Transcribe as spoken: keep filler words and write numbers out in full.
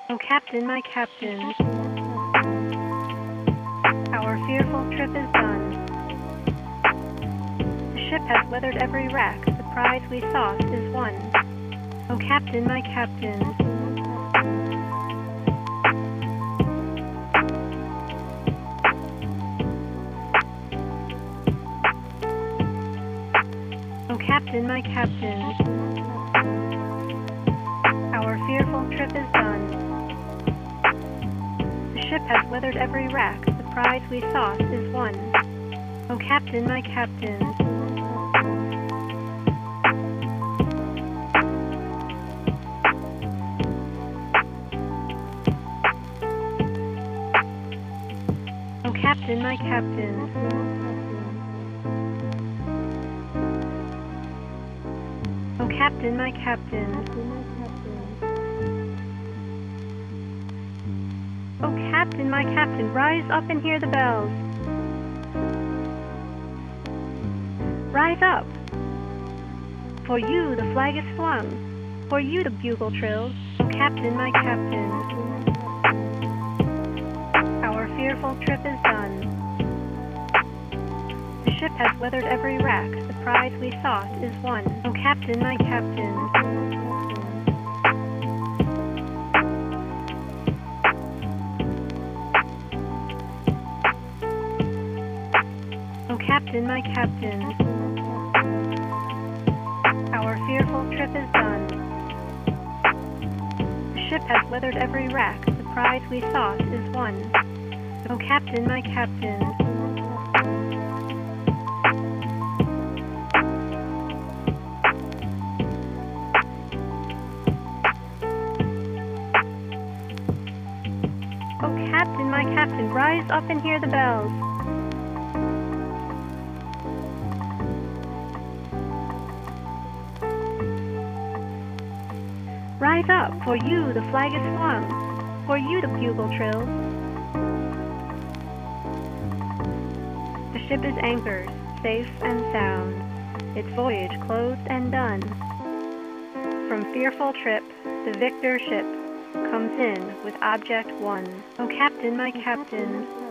Oh, Captain, my Captain, our fearful trip is done. The ship has weathered every wreck, the prize we sought is won. Oh, Captain, my Captain, oh, Captain, my Captain, our fearful trip is done. The ship has weathered every wreck, the prize we sought is won. Oh, Captain, my Captain, oh, Captain, my Captain, oh, Captain, my Captain, oh, Captain, my Captain, rise up and hear the bells. Rise up! For you the flag is flung, for you the bugle trills. Oh, Captain, my Captain, our fearful trip is done. The ship has weathered every wreck, the prize we sought is won. Oh, Captain, my Captain, oh, Captain, my Captain, our fearful trip is done. The ship has weathered every wreck, the prize we sought is won. Oh, Captain, my Captain, oh, Captain, my Captain, rise up and hear the bells. Rise up, for you the flag is flung, for you the bugle trills. The ship is anchored, safe and sound, its voyage closed and done. From fearful trip, the victor ship comes in with object won. Oh, Captain, my Captain,